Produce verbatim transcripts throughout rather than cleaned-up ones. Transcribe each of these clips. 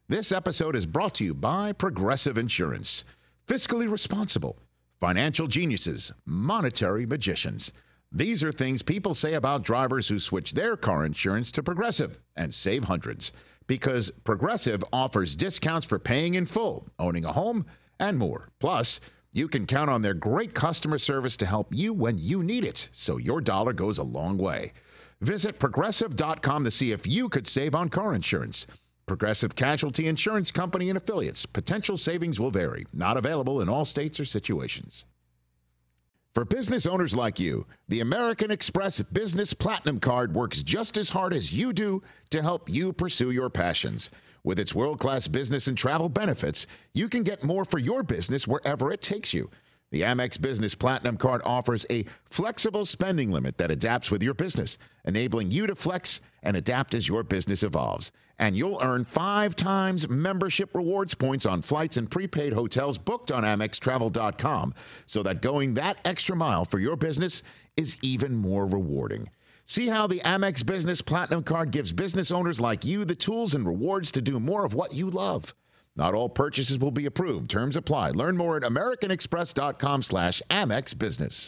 This episode is brought to you by Progressive Insurance. Fiscally responsible, financial geniuses, monetary magicians. These are things people say about drivers who switch their car insurance to Progressive and save hundreds. Because Progressive offers discounts for paying in full, owning a home, and more. Plus, you can count on their great customer service to help you when you need it, so your dollar goes a long way. Visit progressive dot com to see if you could save on car insurance. Progressive Casualty Insurance Company and Affiliates. Potential savings will vary. Not available in all states or situations. For business owners like you, the American Express Business Platinum Card works just as hard as you do to help you pursue your passions. With its world-class business and travel benefits, you can get more for your business wherever it takes you. The Amex Business Platinum Card offers a flexible spending limit that adapts with your business, enabling you to flex and adapt as your business evolves. And you'll earn five times membership rewards points on flights and prepaid hotels booked on Amex Travel dot com, so that going that extra mile for your business is even more rewarding. See how the Amex Business Platinum Card gives business owners like you the tools and rewards to do more of what you love. Not all purchases will be approved. Terms apply. Learn more at american express dot com slash amex business.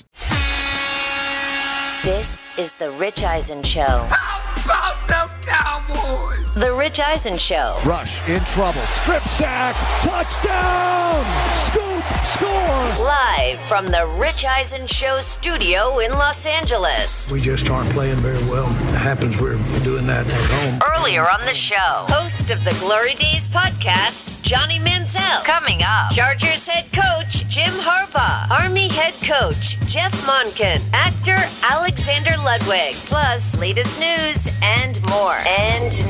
This is The Rich Eisen Show. How about them Cowboys? The Rich Eisen Show. Rush in trouble. Strip sack. Touchdown. Scoop. Score. Live from The Rich Eisen Show studio in Los Angeles. We just aren't playing very well. It happens we're doing that at home. Earlier on the show, host of the Glory Days podcast, Johnny Manziel. Coming up, Chargers head coach Jim Harbaugh. Army head coach Jeff Monken. Actor Alexander Ludwig. Plus, latest news and more. And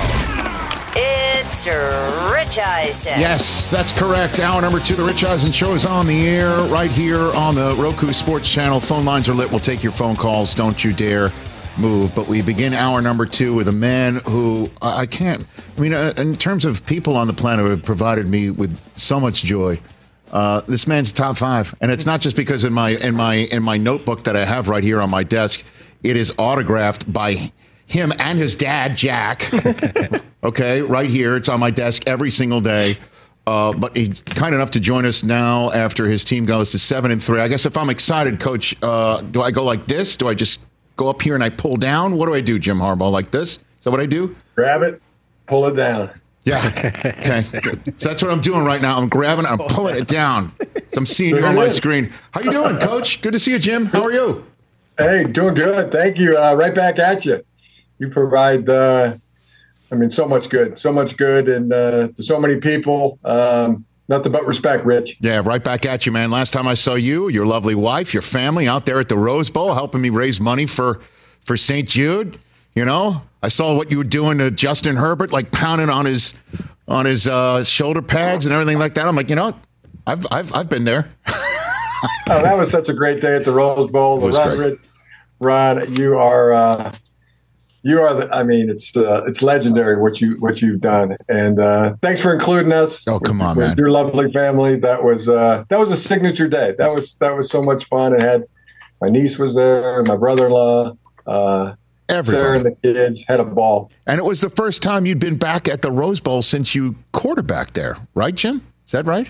now, it's Rich Eisen. Yes, that's correct. Hour number two, The Rich Eisen Show is on the air right here on the Roku Sports Channel. Phone lines are lit. We'll take your phone calls. Don't you dare move. But we begin hour number two with a man who I can't, I mean, uh, in terms of people on the planet who have provided me with so much joy, uh, this man's top five. And it's not just because in my in my in my notebook that I have right here on my desk, it is autographed by him and his dad, Jack. Okay, right here. It's on my desk every single day. Uh, but he's kind enough to join us now after his team goes to seven and three. I guess if I'm excited, Coach, uh, do I go like this? Do I just go up here and I pull down? What do I do, Jim Harbaugh? Like this? Is that what I do? Grab it, pull it down. Yeah. Okay. So that's what I'm doing right now. I'm grabbing it. I'm pulling it down. So I'm seeing you on my screen. How you doing, Coach? Good to see you, Jim. How are you? Hey, doing good. Thank you. Uh, right back at you. You provide, uh, I mean, so much good, so much good, and uh, to so many people. Um, nothing but respect, Rich. Yeah, right back at you, man. Last time I saw you, your lovely wife, your family out there at the Rose Bowl helping me raise money for, for Saint Jude. You know, I saw what you were doing to Justin Herbert, like pounding on his on his uh, shoulder pads and everything like that. I'm like, you know, I've I've I've been there. Oh, that was such a great day at the Rose Bowl. It was Ron, great. Rich, Ron, you are. Uh, You are the, I mean, it's uh, it's legendary what you what you've done, and uh, thanks for including us. Oh, come with, on, with man! Your lovely family. That was uh, that was a signature day. That was that was so much fun. I had my niece was there, my brother-in-law, uh, Sarah, and the kids had a ball. And it was the first time you'd been back at the Rose Bowl since you quarterbacked there, right, Jim? Is that right?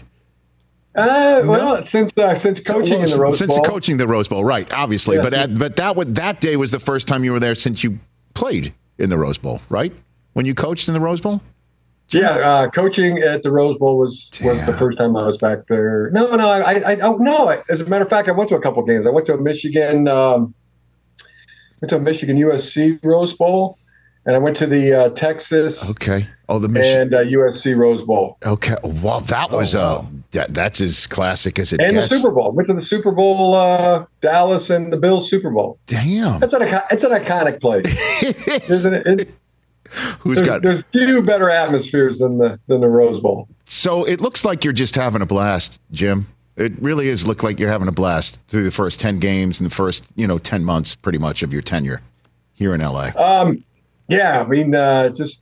Uh, well, no. since uh, since coaching in the Rose since Bowl, since coaching the Rose Bowl, right? Obviously, yeah, but since, at, but that would that day was the first time you were there since you played in the Rose Bowl, right? When you coached in the Rose Bowl? Jim? Yeah, uh, coaching at the Rose Bowl was, was the first time I was back there. No, no, I, I, I oh, no. As a matter of fact, I went to a couple games. I went to a Michigan, um, went to a Michigan U S C Rose Bowl, and I went to the uh, Texas. Okay. Oh, the Michigan and uh, U S C Rose Bowl. Okay. Well, that was oh, wow. uh, that, that's as classic as it and gets. And the Super Bowl. Went to the Super Bowl, uh, Dallas and the Bills Super Bowl. Damn. That's an it's an iconic place, it isn't it? it Who's there's, got? There's few better atmospheres than the than the Rose Bowl. So it looks like you're just having a blast, Jim. It really is look like you're having a blast through the first ten games and the first, you know, ten months pretty much of your tenure here in L A. Um, yeah, I mean, uh, just,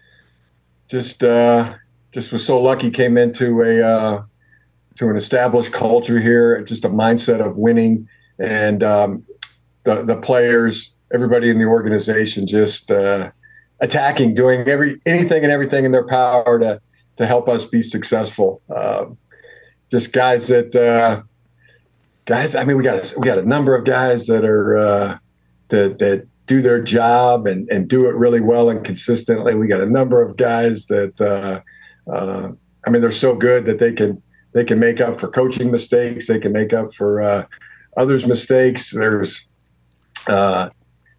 just, uh, just was so lucky. Came into a uh, to an established culture here, just a mindset of winning, and um, the the players, everybody in the organization, just uh, attacking, doing every anything and everything in their power to to help us be successful. Uh, just guys that uh, guys. I mean, we got a, we got a number of guys that are uh, that that do their job and, and do it really well and consistently. We got a number of guys that uh, uh, I mean, they're so good that they can they can make up for coaching mistakes. They can make up for uh, others' mistakes. There's uh,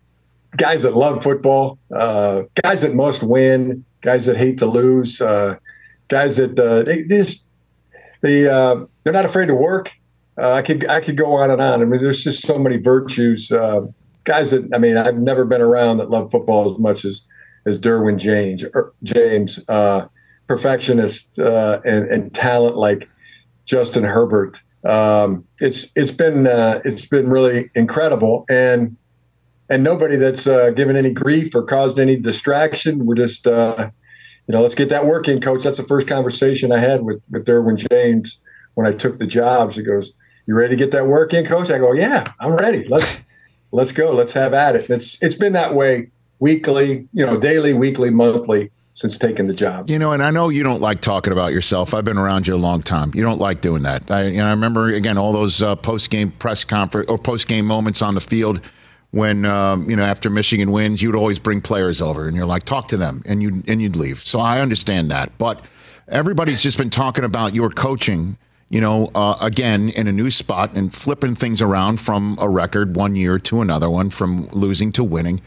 guys that love football, uh, guys that must win, guys that hate to lose, uh, guys that uh, they, they just they uh, they're not afraid to work. Uh, I could I could go on and on. I mean, there's just so many virtues. Uh, guys that I mean, I've never been around that love football as much as as Derwin James. Or James, uh, perfectionist uh, and, and talent like Justin Herbert. Um, it's it's been uh, it's been really incredible, and and nobody that's uh, given any grief or caused any distraction. We're just uh, you know, let's get that work in, coach. That's the first conversation I had with with Derwin James when I took the jobs. He goes, "You ready to get that work in, coach?" I go, "Yeah, I'm ready. Let's let's go. Let's have at it." And it's it's been that way weekly, you know, daily, weekly, monthly, since taking the job. You know, and I know you don't like talking about yourself. I've been around you a long time. You don't like doing that. I, you know, I remember, again, all those uh, post-game press conference or post-game moments on the field when, um, you know, after Michigan wins, you'd always bring players over and you're like, talk to them, and, you, and you'd leave. So I understand that. But everybody's just been talking about your coaching, you know, uh, again, in a new spot and flipping things around from a record one year to another one, from losing to winning.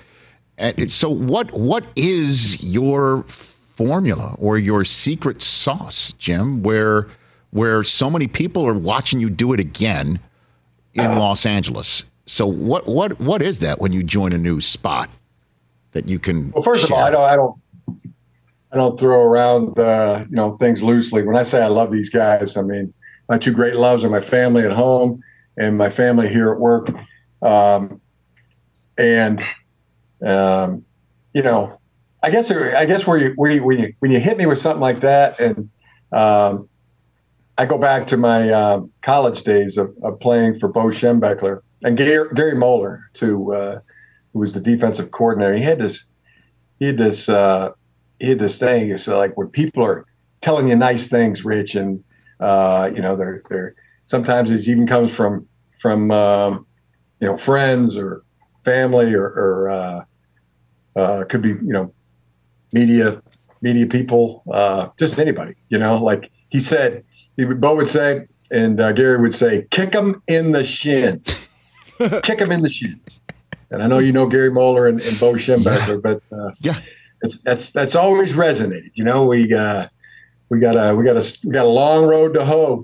So what what is your formula or your secret sauce, Jim, where where so many people are watching you do it again in uh, Los Angeles? So what what what is that when you join a new spot that you can? Well, first share? of all, I don't I don't I don't throw around uh, you know, things loosely. When I say I love these guys, I mean my two great loves are my family at home and my family here at work, um, and. Um, you know, I guess I guess where you where you, when you when you hit me with something like that, and um, I go back to my uh, college days of, of playing for Bo Schembechler and Gary, Gary Moeller, too, uh, who was the defensive coordinator. He had this he had this uh, he had this thing. It's like when people are telling you nice things, Rich, and uh, you know, they're they're sometimes it even comes from from um, you know, friends or family or, or uh, uh, could be, you know, media, media people, uh, just anybody, you know, like he said, he would, Bo would say, and uh, Gary would say, kick him in the shin, kick him in the shins. And I know, you know, Gary Moeller and, and Bo Schembechler, yeah. but uh, yeah, it's, that's, that's always resonated. You know, we, uh, we got a, we got a, we got a long road to hoe,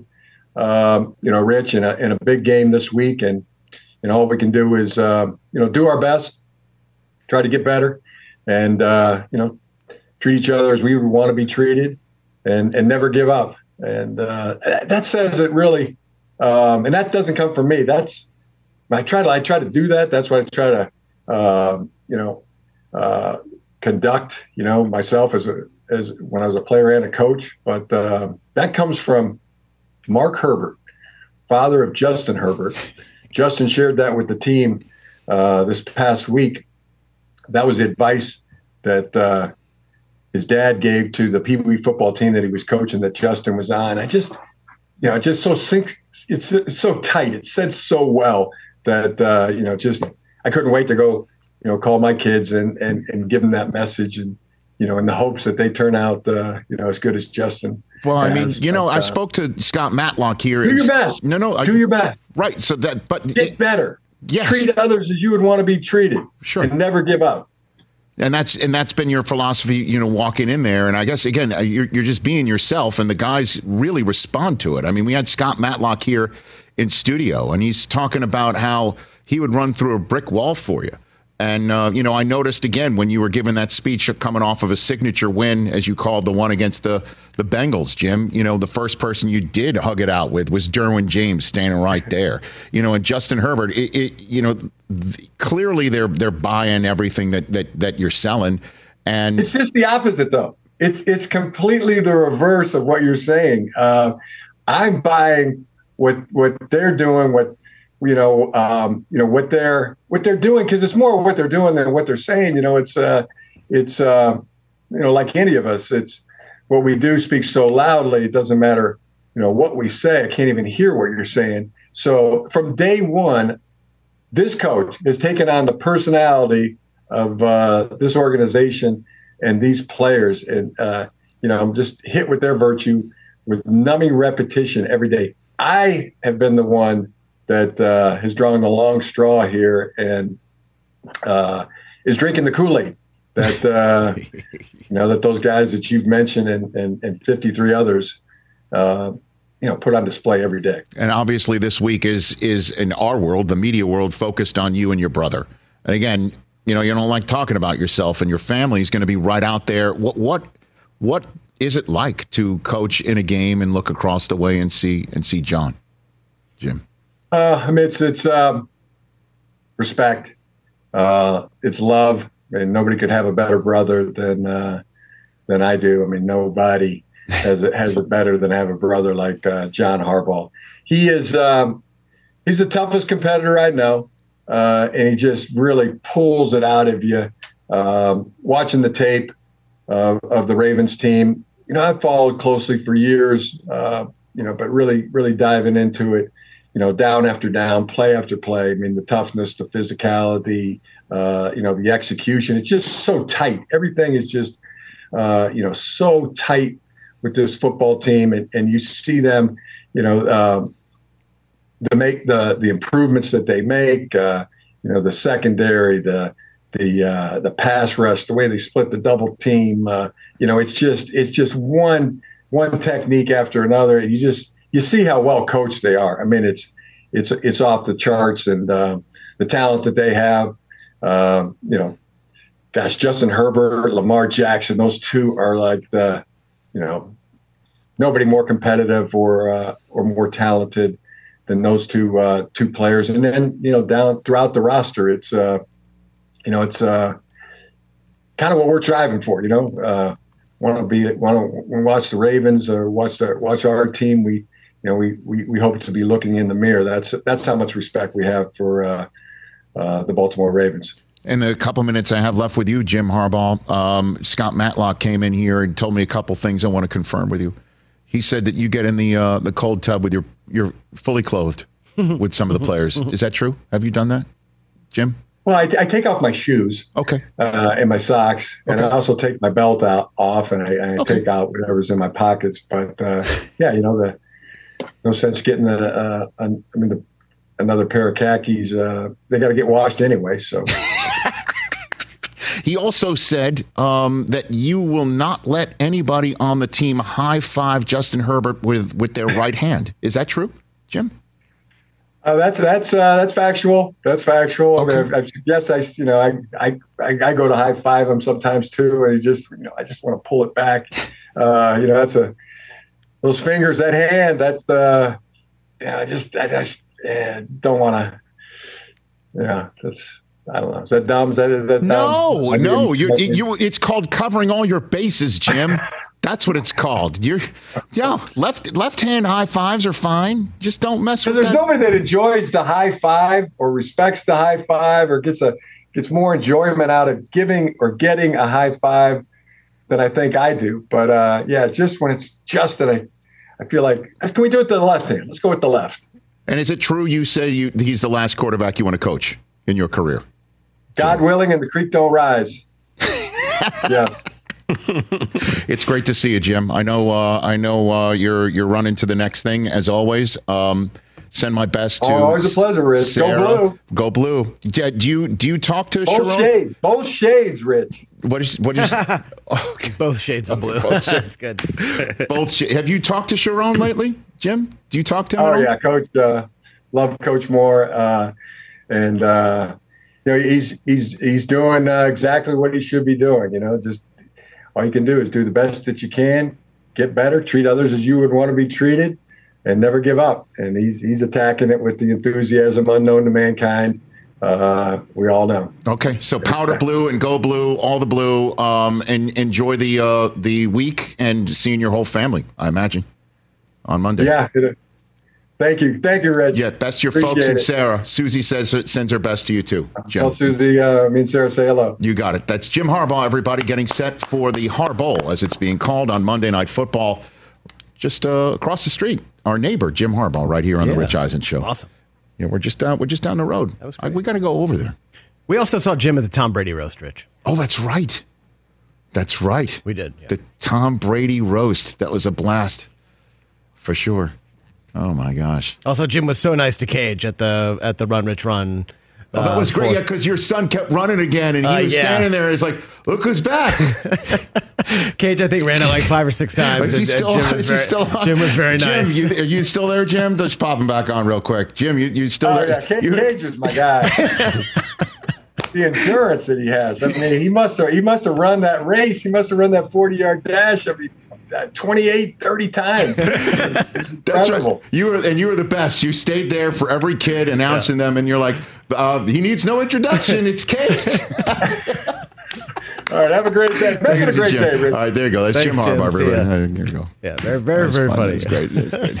um, you know, Rich, in a, in a big game this week. And, you know, all we can do is, uh, you know, do our best, try to get better, and, uh, you know, treat each other as we would want to be treated, and, and never give up. And uh, that says it really, um, and that doesn't come from me. That's, I try to, I try to do that. That's what I try to, uh, you know, uh, conduct, you know, myself as a, as when I was a player and a coach. But uh, that comes from Mark Herbert, father of Justin Herbert. Justin shared that with the team uh, this past week. That was the advice that uh, his dad gave to the Pee Wee football team that he was coaching, that Justin was on. I just, you know, it's just so sync, it's, it's so tight. It's said so well that, uh, you know, just I couldn't wait to go, you know, call my kids and, and, and give them that message, and, you know, in the hopes that they turn out, uh, you know, as good as Justin. Well, I mean, has. you know, but, I uh, spoke to Scott Matlock here. Do your best. No, no. I, do your best. Right. So that, but get it, better. Yes. Treat others as you would want to be treated. Sure. And never give up. And that's and that's been your philosophy, you know, walking in there. And I guess, again, you're, you're just being yourself, and the guys really respond to it. I mean, we had Scott Matlock here in studio, and he's talking about how he would run through a brick wall for you. And, uh, you know, I noticed, again, when you were giving that speech coming off of a signature win, as you called the one against the, the Bengals, Jim, you know, the first person you did hug it out with was Derwin James standing right there. You know, and Justin Herbert, it, it, you know, th- clearly they're they're buying everything that, that, that you're selling. And it's just the opposite, though. It's it's completely the reverse of what you're saying. Uh, I'm buying what what they're doing, what you know, um, you know what they're what they're doing, because it's more what they're doing than what they're saying. You know, it's uh, it's uh, you know, like any of us, it's what we do speaks so loudly. It doesn't matter, you know, what we say. I can't even hear what you're saying. So from day one, this coach has taken on the personality of uh, this organization and these players, and uh, you know, I'm just hit with their virtue, with numbing repetition every day. I have been the one that uh, has drawn the long straw here and uh, is drinking the Kool-Aid that uh, you know that those guys that you've mentioned and and, and fifty-three others, uh, you know, put on display every day. And obviously, this week is is in our world, the media world, focused on you and your brother. And again, you know, you don't like talking about yourself, and your family is going to be right out there. What what what is it like to coach in a game and look across the way and see and see John, Jim? Uh, I mean, it's it's um, respect, uh, it's love, and nobody could have a better brother than uh, than I do. I mean, nobody has it has it better than have a brother like uh, John Harbaugh. He is um, he's the toughest competitor I know, uh, and he just really pulls it out of you. Um, watching the tape uh, of the Ravens team, you know, I've followed closely for years, uh, you know, but really, really diving into it. You know, down after down, play after play. I mean, the toughness, the physicality, uh, you know, the execution. It's just so tight. Everything is just, uh, you know, so tight with this football team. And, and you see them, you know, um, the make the the improvements that they make. Uh, you know, the secondary, the the uh, the pass rush, the way they split the double team. Uh, you know, it's just it's just one one technique after another. You just You see how well coached they are. I mean, it's it's it's off the charts, and uh, the talent that they have. Uh, you know, gosh, Justin Herbert, Lamar Jackson, those two are like the, you know, nobody more competitive or uh, or more talented than those two uh, two players. And then, you know, down throughout the roster, it's uh, you know, it's uh, kind of what we're driving for. You know, uh, want to be want to watch the Ravens or watch the watch our team. We You know, we, we, we hope to be looking in the mirror. That's that's how much respect we have for uh, uh, the Baltimore Ravens. In the couple minutes I have left with you, Jim Harbaugh, um, Scott Matlock came in here and told me a couple things I want to confirm with you. He said that you get in the uh, the cold tub with your you're fully clothed with some of the players. Is that true? Have you done that, Jim? Well, I, I take off my shoes, okay, uh, and my socks, and okay. I also take my belt out off, and I, and I okay. take out whatever's in my pockets. But uh, yeah, you know the. No sense getting a, uh, a I mean, the, another pair of khakis. Uh, they got to get washed anyway. So he also said um, that you will not let anybody on the team high five Justin Herbert with, with their right hand. Is that true, Jim? Uh, that's that's uh, that's factual. That's factual. Okay. I mean, I, I, yes, I you know I, I I go to high five him sometimes too, and he just you know I just want to pull it back. Uh, you know that's a. Those fingers, that hand, that's uh, yeah. I just, I just yeah, don't want to. Yeah, that's. I don't know. Is that dumb? Is that is that dumb? No, no. You, you. It's called covering all your bases, Jim. That's what it's called. You're, yeah. Left, left hand high fives are fine. Just don't mess with. There's that. nobody that enjoys the high five or respects the high five or gets a gets more enjoyment out of giving or getting a high five than I think I do. But uh, yeah, it's just when it's just that I, I feel like, can we do it to the left hand? Let's go with the left. And is it true you say you he's the last quarterback you want to coach in your career? God willing, and the creek don't rise. Yes. It's great to see you, Jim. I know. Uh, I know uh, you're you're running to the next thing as always. Um, send my best to. Oh, always a pleasure, Rich. Sarah. Go blue. Go blue. Do you do you talk to both Sharon? shades? Both shades, Rich. What is what is? Okay. Both shades of blue. Both shades. That's good. Both. Sh- Have you talked to Sharon lately, Jim? Do you talk to him? Oh at all? yeah, Coach. Uh, love Coach Moore, uh, and uh, you know he's he's he's doing uh, exactly what he should be doing. You know, just all you can do is do the best that you can, get better, treat others as you would want to be treated, and never give up. And he's he's attacking it with the enthusiasm unknown to mankind. Uh, we all know. Okay, so powder blue and go blue, all the blue, um, and enjoy the uh, the week and seeing your whole family. I imagine on Monday. Yeah, it, Thank you. Thank you, Reg. Yeah, best to your Appreciate folks and it. Sarah. Susie says sends her best to you too, Jim. Well, Susie, uh, me and Sarah say hello. You got it. That's Jim Harbaugh, everybody, getting set for the Har Bowl, as it's being called on Monday Night Football, just uh, across the street. Our neighbor, Jim Harbaugh, right here on Yeah. the Rich Eisen Show. Awesome. Yeah, we're just down. We're just down the road. That was I, great. we got to go over there. We also saw Jim at the Tom Brady roast, Rich. Oh, that's right. That's right. We did. Yeah. The Tom Brady roast. That was a blast, for sure. Oh my gosh. Also, Jim was so nice to Cage at the at the Run Rich Run. Oh, that uh, was great, for- yeah, because your son kept running again, and he Uh, was yeah. standing there. He's like, "Look who's back!" Cage, I think, ran it like five or six times. Is he and- and still? Jim on? was Is he very- still on? Jim was very Jim, nice. you, are you still there, Jim? Just pop him back on real quick. Jim, you you still Oh, there? yeah, Cage, You- Cage is my guy. The endurance that he has. I mean, he must have he must have run that race. He must have run that forty-yard dash every uh, twenty-eight, thirty times. It's That's incredible. right. You were and you were the best. You stayed there for every kid, announcing them, and you're like, uh, "He needs no introduction. It's Cage." All right, have a great day. Make Take it a to great Jim. day, Rich. All right, there you go. That's Thanks, Jim Jim. Harbaugh. See everyone. ya. Uh, There you go. Yeah, very, very, That's very fun. funny. That's great. That's great.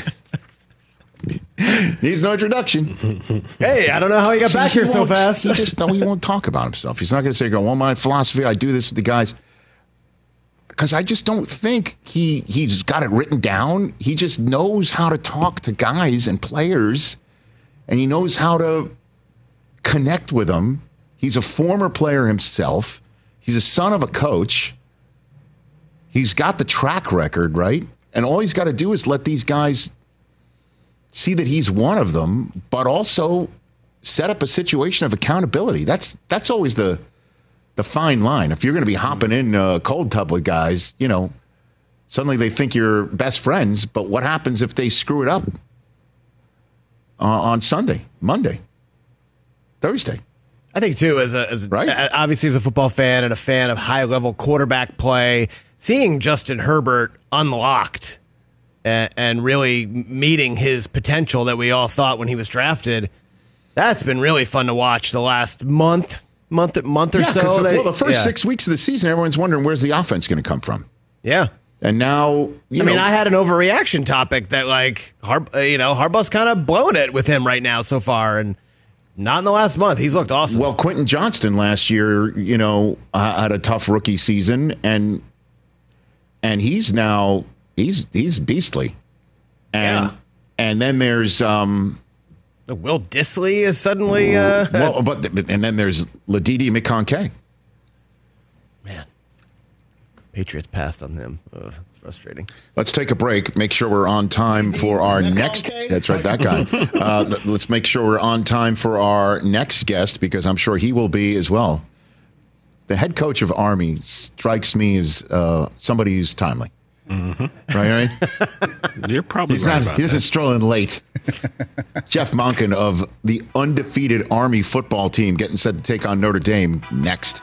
Needs no introduction. Hey, I don't know how he got back He here so won't- fast. He just no, he won't talk about himself. He's not going to say, "Go, well, my philosophy. I do this with the guys." Because I just don't think he he's got it written down. He just knows how to talk to guys and players, and he knows how to connect with them. He's a former player himself. He's a son of a coach. He's got the track record, right? And all he's got to do is let these guys see that he's one of them, but also set up a situation of accountability. That's that's always the the fine line. If you're going to be hopping in a cold tub with guys, you know, suddenly they think you're best friends. But what happens if they screw it up uh, on Sunday, Monday, Thursday? I think too, as a as Right. a- obviously as a football fan and a fan of high level quarterback play, seeing Justin Herbert unlocked and, and really meeting his potential that we all thought when he was drafted, that's been really fun to watch the last month, month, month or Yeah, so. because the, They- well, the first yeah. six weeks of the season, everyone's wondering where's the offense going to come from. Yeah. And now, you I know, mean, I had an overreaction topic that, like, Har- uh, you know, Harbaugh's kind of blowing it with him right now so far, and not in the last month. He's looked awesome. well, Quentin Johnston last year, you know, uh, had a tough rookie season, and and he's now he's he's beastly, and Yeah. and then there's um Will Dissly is suddenly, uh, well, but and then there's Ladidi McConkey. man, Patriots passed on them. Ugh, it's frustrating. Let's take a break. Make sure we're on time for our next. That's right, that guy. uh, let- let's make sure we're on time for our next guest because I'm sure he will be as well. The head coach of Army strikes me as uh, somebody who's timely. Right, right. You're probably He's right not. about He doesn't that. stroll in late. Jeff Monken of the undefeated Army football team getting set to take on Notre Dame next.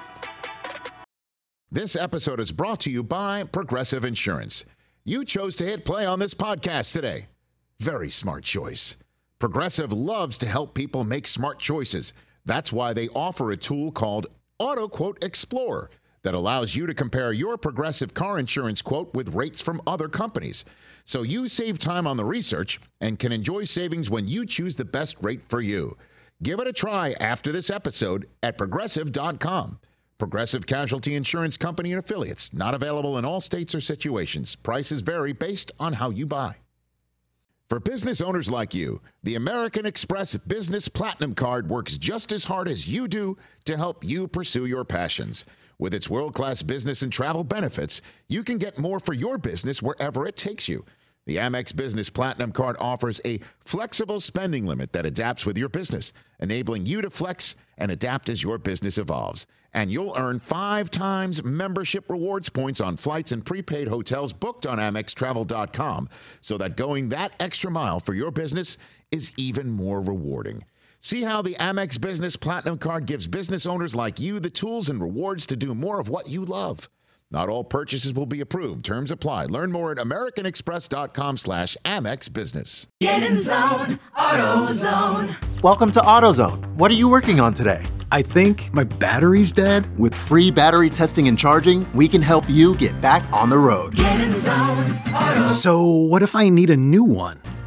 This episode is brought to you by Progressive Insurance. You chose to hit play on this podcast today. Very smart choice. Progressive loves to help people make smart choices. That's why they offer a tool called Auto Quote Explorer that allows you to compare your Progressive car insurance quote with rates from other companies. So you save time on the research and can enjoy savings when you choose the best rate for you. Give it a try after this episode at progressive dot com. Progressive Casualty Insurance Company and Affiliates. Not available in all states or situations. Prices vary based on how you buy. For business owners like you, the American Express Business Platinum Card works just as hard as you do to help you pursue your passions. With its world-class business and travel benefits, you can get more for your business wherever it takes you. The Amex Business Platinum Card offers a flexible spending limit that adapts with your business, enabling you to flex and adapt as your business evolves. And you'll earn five times membership rewards points on flights and prepaid hotels booked on Amex Travel dot com, so that going that extra mile for your business is even more rewarding. See how the Amex Business Platinum Card gives business owners like you the tools and rewards to do more of what you love. Not all purchases will be approved. Terms apply. Learn more at american express dot com slash Amex Business. Get in zone, AutoZone. Welcome to AutoZone. What are you working on today? I think my battery's dead. With free battery testing and charging, we can help you get back on the road. Get in zone, AutoZone. So what if I need a new one?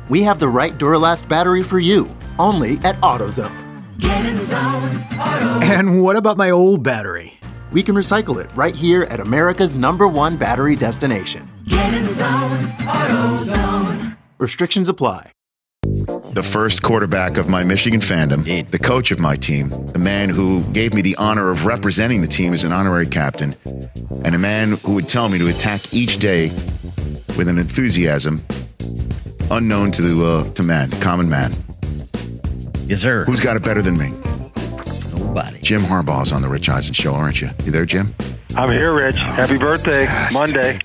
We have the right Duralast battery for you, only at AutoZone. Get in the zone, AutoZone. And what about my old battery? We can recycle it right here at America's number one battery destination. Get in the zone, AutoZone. Restrictions apply. The first quarterback of my Michigan fandom, the coach of my team, the man who gave me the honor of representing the team as an honorary captain, and a man who would tell me to attack each day with an enthusiasm unknown to the uh, to man, common man. Yes, sir. Who's got it better than me? Nobody. Jim Harbaugh's on the Rich Eisen Show, aren't you? You there, Jim? I'm here, Rich. Oh, Happy birthday, fantastic. Monday.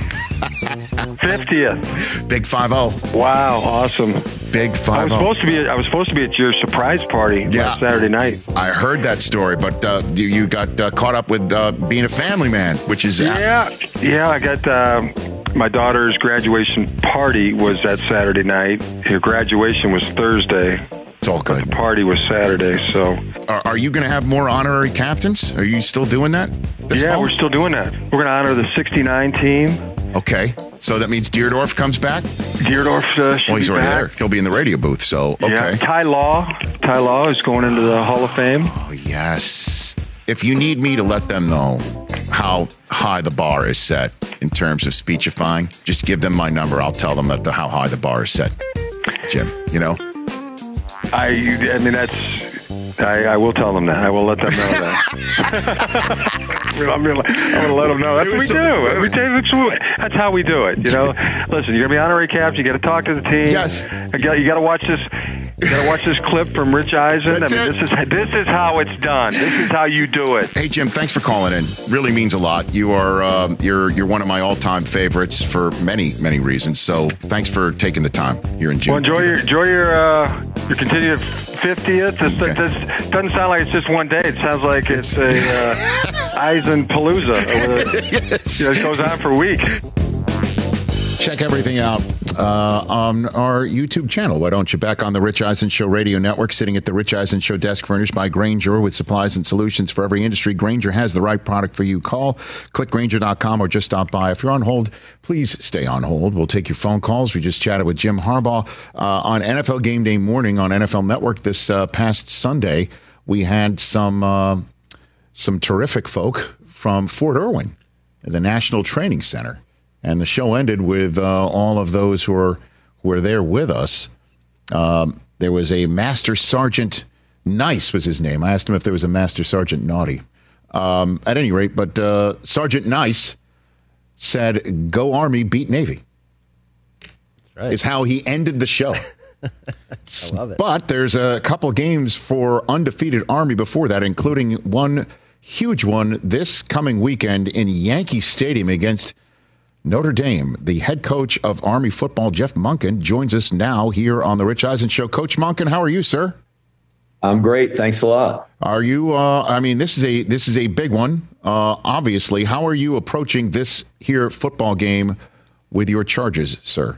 fiftieth. Big five oh. Wow, awesome. Big I five was oh. supposed to be. I was supposed to be at your surprise party Yeah. last Saturday night. I heard that story, but uh, you, you got uh, caught up with uh, being a family man, which is... Yeah, yeah. I got uh, my daughter's graduation party was that Saturday night. Her graduation was Thursday. It's all good. The party was Saturday, so... Are, are you going to have more honorary captains? Are you still doing that this yeah, fall? we're still doing that. We're going to honor the sixty-nine team. Okay, so that means Deerdorf comes back? Deerdorf uh, should Well, he's be already back. there. He'll be in the radio booth, so okay. Yeah, Ty Law. Ty Law is going into the Hall of Fame. Oh, yes. If you need me to let them know how high the bar is set in terms of speechifying, just give them my number. I'll tell them that the, how high the bar is set, Jim, you know? I, I mean, that's... I, I will tell them that. I will let them know that. I'm going to let them know. That's what we do. We do. That's how we do it. You know, listen, you're going to be honorary caps. You got to talk to the team. Yes. You got, you got to watch this. You got to watch this clip from Rich Eisen. That's I mean, it. this is this is how it's done. This is how you do it. Hey, Jim, thanks for calling in. Really means a lot. You are um, you're you're one of my all-time favorites for many many reasons. So thanks for taking the time here in June. Well, enjoy your enjoy your uh, your continued fiftieth. This, Okay. this doesn't sound like it's just one day. It sounds like it's a uh, Eisen Palooza. Yes. You know, it goes on for weeks. Check everything out uh, on our YouTube channel. Why don't you? Back on the Rich Eisen Show Radio Network, sitting at the Rich Eisen Show desk, furnished by Grainger with supplies and solutions for every industry. Grainger has the right product for you. Call, click Grainger dot com, or just stop by. If you're on hold, please stay on hold. We'll take your phone calls. We just chatted with Jim Harbaugh uh, on N F L Game Day morning on N F L Network this uh, past Sunday. We had some uh, some terrific folk from Fort Irwin, the National Training Center. And the show ended with uh, all of those who were, who were there with us. Um, there was a Master Sergeant Nice was his name. I asked him if there was a Master Sergeant Naughty. Um, at any rate, but uh, Sergeant Nice said, "Go Army, beat Navy." That's right. Is how he ended the show. I love it. But there's a couple games for undefeated Army before that, including one huge one this coming weekend in Yankee Stadium against Notre Dame. The head coach of Army football, Jeff Monken, joins us now here on the Rich Eisen Show. Coach Monken, how are you, sir? I'm great. Thanks a lot. Are you, uh, I mean, this is a this is a big one, uh, obviously. How are you approaching this here football game with your Chargers, sir?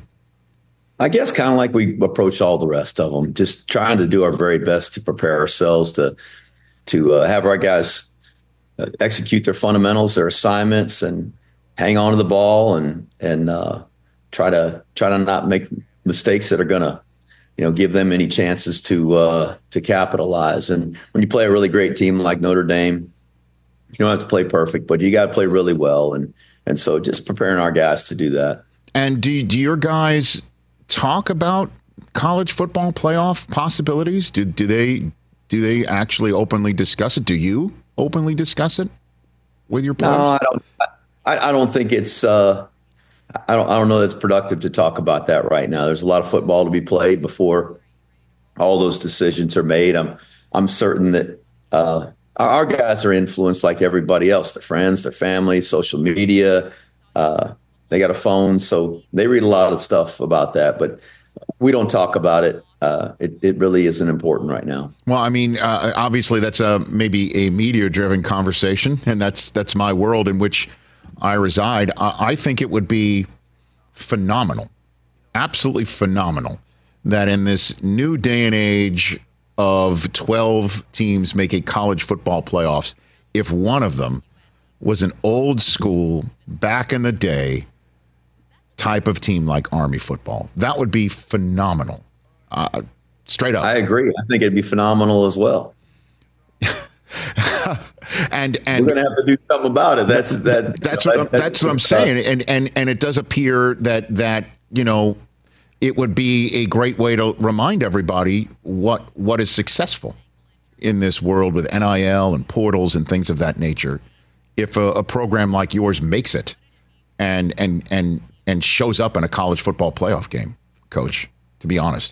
I guess kind of like we approach all the rest of them, just trying to do our very best to prepare ourselves to to uh, have our guys uh, execute their fundamentals, their assignments, and hang on to the ball and and uh, try to try to not make mistakes that are gonna, you know, give them any chances to uh, to capitalize. And when you play a really great team like Notre Dame, you don't have to play perfect, but you got to play really well. And and so just preparing our guys to do that. And do do your guys talk about college football playoff possibilities? Do do they do they actually openly discuss it? Do you openly discuss it with your players? No, I don't. I, I don't think it's. Uh, I don't. I don't know that it's productive to talk about that right now. There's a lot of football to be played before all those decisions are made. I'm. I'm certain that uh, our, our guys are influenced like everybody else. Their friends, their families, social media. Uh, they got a phone, so they read a lot of stuff about that. But we don't talk about it. Uh, it, it really isn't important right now. Well, I mean, uh, obviously that's a maybe a media-driven conversation, and that's that's my world in which I reside. I, I think it would be phenomenal, absolutely phenomenal, that in this new day and age of twelve teams making college football playoffs, if one of them was an old school, back in the day, type of team like Army football. That would be phenomenal. Uh, straight up. I agree. I think it'd be phenomenal as well. and and we're gonna have to do something about it. That's that. That's you know, what that, that's what I'm saying. And and and it does appear that that you know it would be a great way to remind everybody what what is successful in this world with N I L and portals and things of that nature. If a, a program like yours makes it and and and and shows up in a college football playoff game, Coach, to be honest.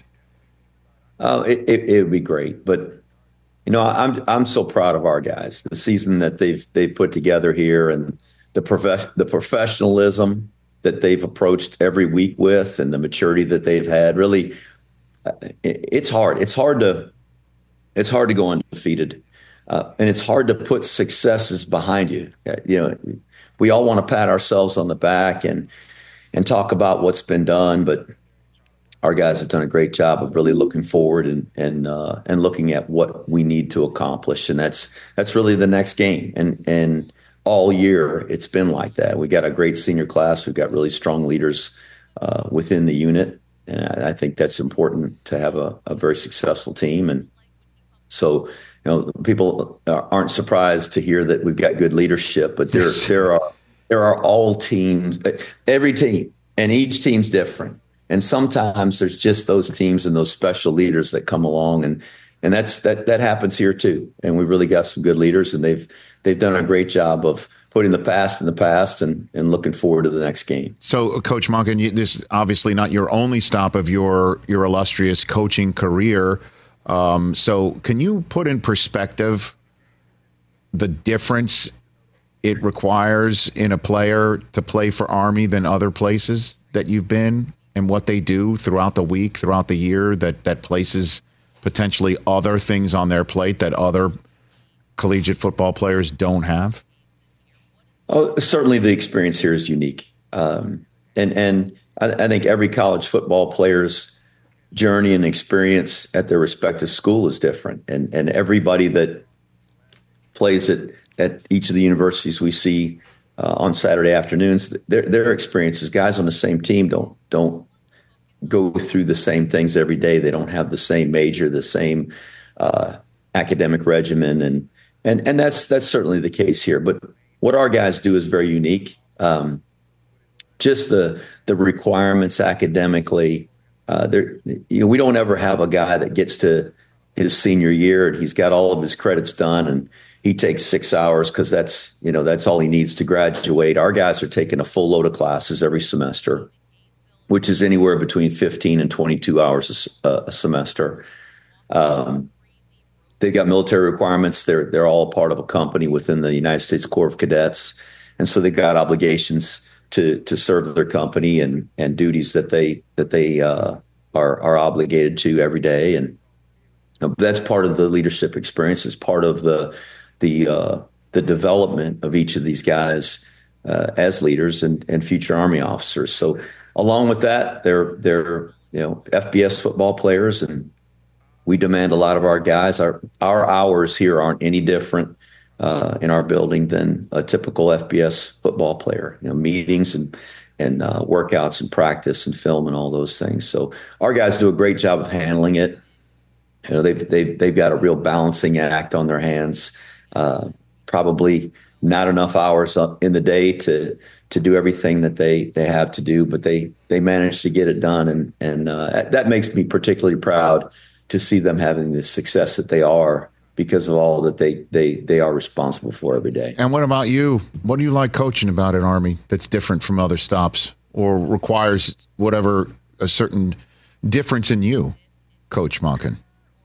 Oh, it, it, it would be great. But, you know, I'm I'm so proud of our guys, the season that they've they've put together here and the prof- the professionalism that they've approached every week with and the maturity that they've had. Really, it, it's hard. It's hard to it's hard to go undefeated. Uh, and it's hard to put successes behind you. You know, we all want to pat ourselves on the back and and talk about what's been done, but our guys have done a great job of really looking forward and and uh, and looking at what we need to accomplish, and that's that's really the next game. And and all year it's been like that. We got a great senior class. We've got really strong leaders uh, within the unit, and I, I think that's important to have a, a very successful team. And so, you know, people aren't surprised to hear that we've got good leadership, but there yes. there are there are all teams, every team, and each team's different. And sometimes there's just those teams and those special leaders that come along, and and that's that that happens here too. And we've really got some good leaders, and they've they've done a great job of putting the past in the past and and looking forward to the next game. So, Coach Monken, you, this is obviously not your only stop of your your illustrious coaching career. Um, so, can you put in perspective the difference it requires in a player to play for Army than other places that you've been? And what they do throughout the week, throughout the year, that that places potentially other things on their plate that other collegiate football players don't have? Oh, certainly the experience here is unique. Um, and and I, I think every college football player's journey and experience at their respective school is different. And and everybody that plays at, at each of the universities we see Uh, on Saturday afternoons, their their experiences, guys on the same team don't don't go through the same things every day. They don't have the same major, the same uh, academic regimen, and and and that's that's certainly the case here. But what our guys do is very unique. Um, just the the requirements academically, uh, there you know we don't ever have a guy that gets to his senior year and he's got all of his credits done and he takes six hours because that's, you know, that's all he needs to graduate. Our guys are taking a full load of classes every semester, which is anywhere between fifteen and twenty-two hours a, a semester. Um, they've got military requirements. They're they're all part of a company within the United States Corps of Cadets, and so they've got obligations to to serve their company and and duties that they that they uh, are are obligated to every day, and that's part of the leadership experience. It's part of the the uh, the development of each of these guys uh, as leaders and, and future Army officers. So along with that, they're they're you know F B S football players, and we demand a lot of our guys. Our our hours here aren't any different uh, in our building than a typical F B S football player. You know, meetings and and uh, workouts and practice and film and all those things. So our guys do a great job of handling it. You know, they've they've they've got a real balancing act on their hands. Uh, probably not enough hours up in the day to to do everything that they they have to do, but they they manage to get it done, and and uh, that makes me particularly proud to see them having the success that they are because of all that they they they are responsible for every day. And what about you? What do you like coaching about at Army that's different from other stops or requires whatever a certain difference in you, Coach Monken?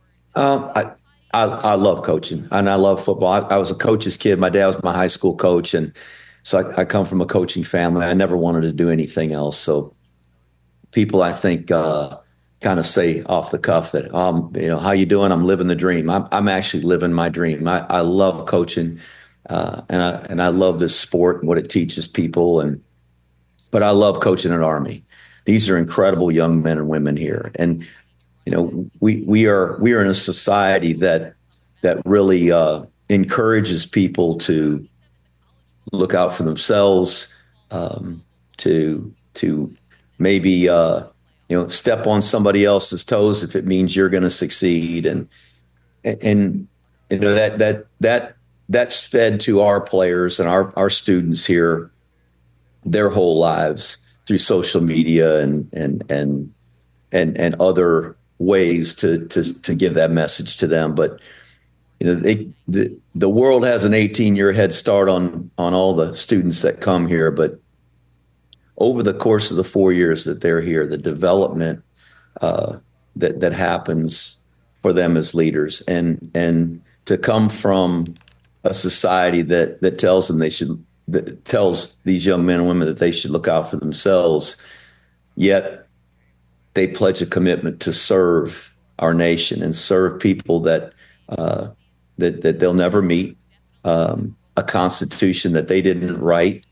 Um, I, I I love coaching and I love football. I, I was a coach's kid. My dad was my high school coach, and so I, I come from a coaching family. I never wanted to do anything else. So people, I think, uh, kind of say off the cuff that, um, you know, how you doing? I'm living the dream. I'm I'm actually living my dream. I, I love coaching, uh, and I and I love this sport and what it teaches people. And but I love coaching at Army. These are incredible young men and women here, and you know, we we are we are in a society that that really uh, encourages people to look out for themselves, um, to to maybe uh, you know step on somebody else's toes if it means you're going to succeed, and and you know that that that that's fed to our players and our our students here their whole lives through social media and and and and and other ways to to to give that message to them. But you know, they, the the world has an eighteen year head start on on all the students that come here, but over the course of the four years that they're here, the development uh, that that happens for them as leaders, and and to come from a society that that tells them they should that tells these young men and women that they should look out for themselves, yet they pledge a commitment to serve our nation and serve people that uh, that that they'll never meet, um, a constitution that they didn't write,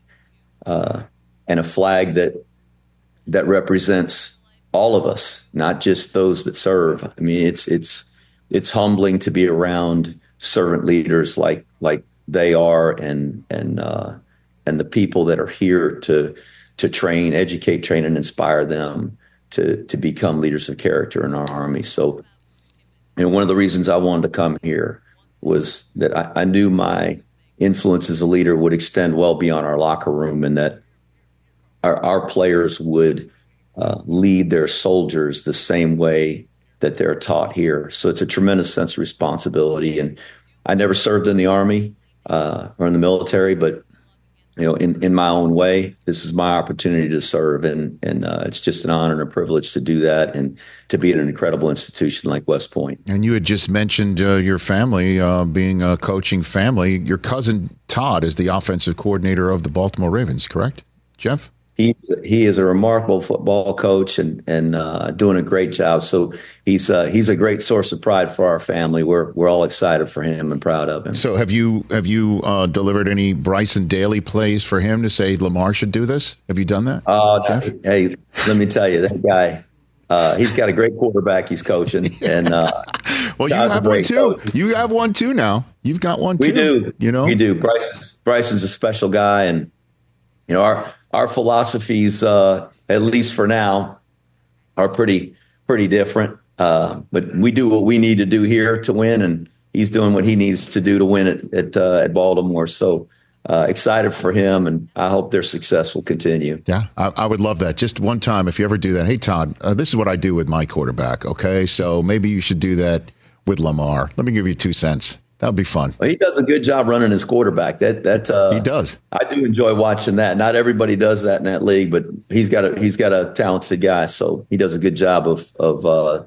uh, and a flag that that represents all of us, not just those that serve. I mean, it's it's it's humbling to be around servant leaders like like they are, and and uh, and the people that are here to to train, educate, train, and inspire them to to become leaders of character in our Army. So, you know, one of the reasons I wanted to come here was that I, I knew my influence as a leader would extend well beyond our locker room, and that our, our players would uh, lead their soldiers the same way that they're taught here. So it's a tremendous sense of responsibility. And I never served in the Army uh, or in the military, but you know, in, in my own way, this is my opportunity to serve, and and uh, it's just an honor and a privilege to do that, and to be at an incredible institution like West Point. And you had just mentioned uh, your family uh, being a coaching family. Your cousin Todd is the offensive coordinator of the Baltimore Ravens, correct, Jeff? He he is a remarkable football coach and and uh, doing a great job. So he's uh, he's a great source of pride for our family. We're we're all excited for him and proud of him. So have you have you uh, delivered any Bryson Daly plays for him to say Lamar should do this? Have you done that? Oh, uh, Jeff? Hey, let me tell you, that guy. Uh, he's got a great quarterback he's coaching, and uh, well, you have one too. Coach. You have one too now. You've got one too. We do. You know, we do. Bryce Bryce is a special guy, and you know our. Our philosophies, uh, at least for now, are pretty pretty different. Uh, but we do what we need to do here to win, and he's doing what he needs to do to win at at, uh, at Baltimore. So uh, excited for him, and I hope their success will continue. Yeah, I, I would love that. Just one time, if you ever do that. Hey, Todd, uh, this is what I do with my quarterback, okay? So maybe you should do that with Lamar. Let me give you two cents. That would be fun. Well, he does a good job running his quarterback. That that uh, he does. I do enjoy watching that. Not everybody does that in that league, but he's got a he's got a talented guy, so he does a good job of of uh,